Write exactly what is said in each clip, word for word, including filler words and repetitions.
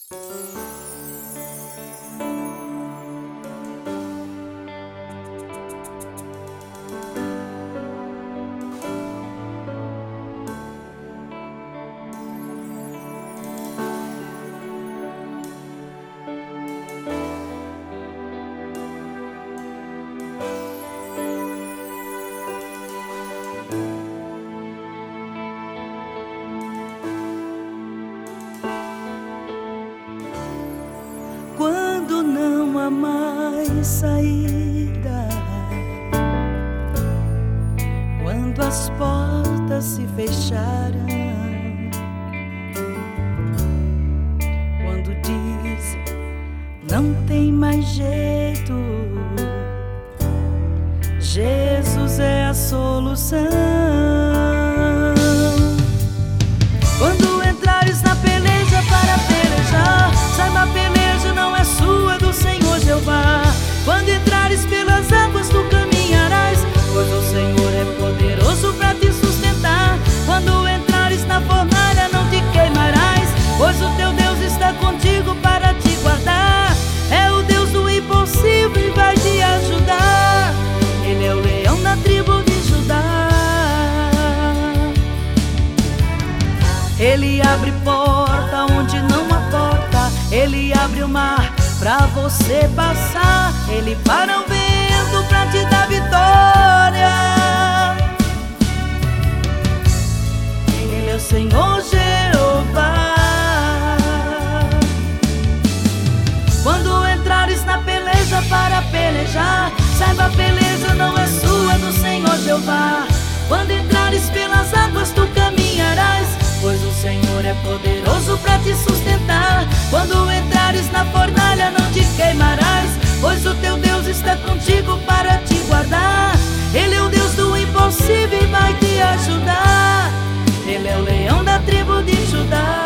Quando não há mais saída, quando as portas se fecharam, quando dizem não tem mais jeito, Jesus é a solução. Quando entrares na peleja para pelejar, saiba, a peleja não é sua, é do Senhor Jeová. Quando entrares pelas águas tu caminharás, pois o Senhor é poderoso para te sustentar. Quando entrares na fornalha não te queimarás, pois o teu Deus está contigo para te guardar. É o Deus do impossível e vai te ajudar. Ele é o leão da tribo de Judá. Ele abre porta onde não há porta, Ele abre o mar pra você passar, Ele para o vento pra te dar vitória. Ele é o Senhor Jeová. Quando entrares na peleja para pelejar, saiba, a peleja não é sua, é do Senhor Jeová. Quando entrares pelas águas tu caminharás, pois o Senhor é poderoso para te sustentar. Quando entrares na fornalha não te queimarás, pois o teu Deus está contigo para te guardar. Ele é o Deus do impossível e vai te ajudar. Ele é o leão da tribo de Judá.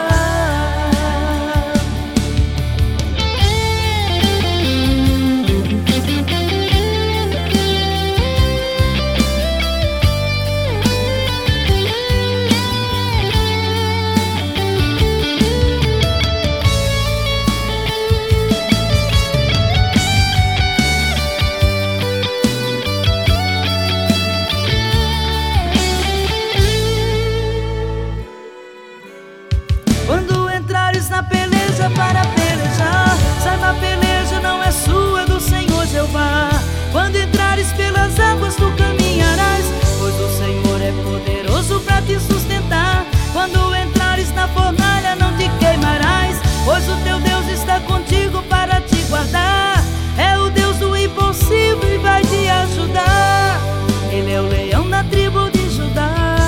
Quando entrares na peleja para pelejar, saiba, a peleja não é sua, é do Senhor Jeová. Quando entrares pelas águas tu caminharás, pois o Senhor é poderoso para te sustentar. Quando entrares na fornalha não te queimarás, pois o teu Deus está contigo para te guardar. É o Deus do impossível e vai te ajudar. Ele é o leão da tribo de Judá.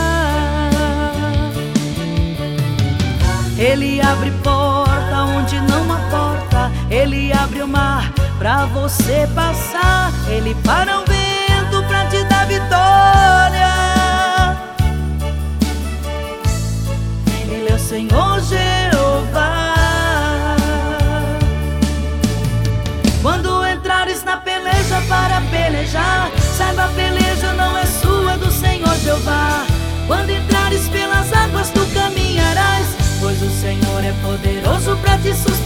Ele abre porta onde não há porta, Ele abre o mar pra você passar, Ele para o vento pra te dar vitória. Ele é o Senhor Jeová. Quando entrares na peleja para pelejar, saiba, a peleja não é sua, é do Senhor Jeová. Quando entrares pelas águas tu caminharás, pois o Senhor é poderoso para te sustentar.